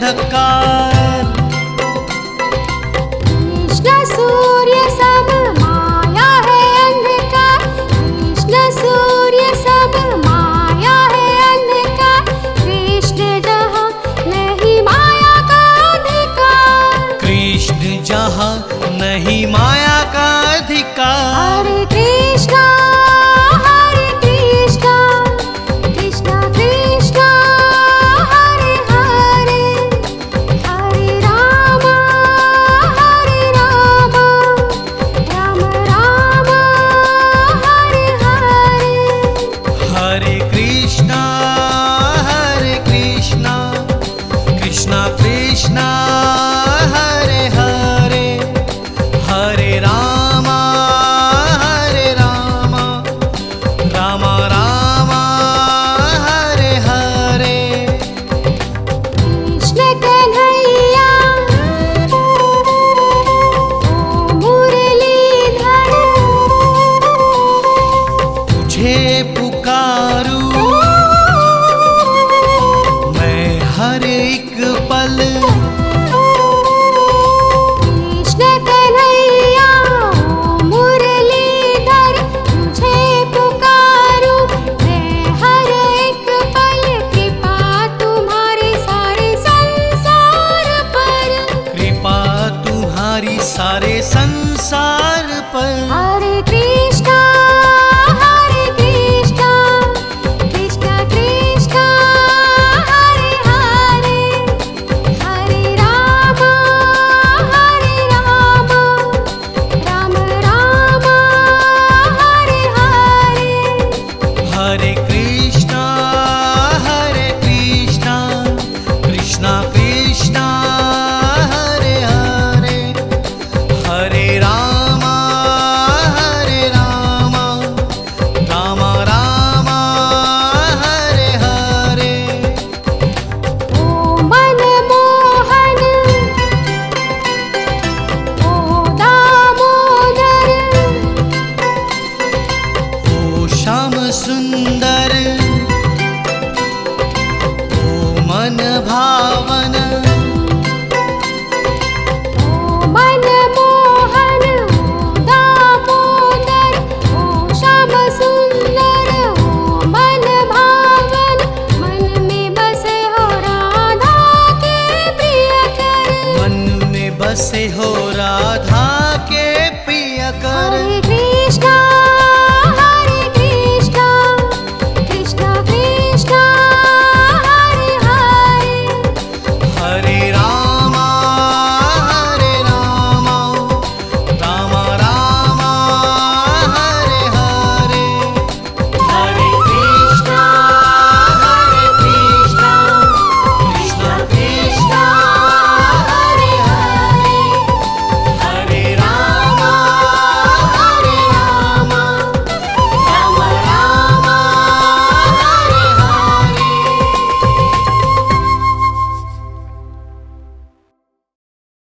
अंधकार। कृष्ण सूर्य सब माया है अंधकार, कृष्ण सूर्य सब माया है अंधकार, कृष्ण जहाँ नहीं माया का अधिकार, कृष्ण जहाँ नहीं माया का अधिकार। हरे कृष्णा कृष्णा कृष्णा हरे हरे, हरे राम राम राम हरे हरे। हरे कृष्णा कृष्णा कृष्णा हरे हरे, हरे राम राम राम हरे हरे। कृष्ण कन्हैया ओ मुरलीधर, तुझे पुकारूं मैं हर एक पल। कृष्ण कन्हैया ओ मुरलीधर, तुझे पुकारूं मैं हर एक पल, कृपा तुम्हारे सारे संसार पर, कृपा तुम्हारी सारे संसार पर। हरे कृष्णा कृष्णा कृष्णा हरे हरे, हरे राम राम राम हरे हरे। हरे कृष्णा कृष्णा कृष्णा हरे हरे, हरे राम राम राम हरे हरे। ओ मनमोहन ओ दामोदर, ओ श्याम सुंदर ओ मन भावन,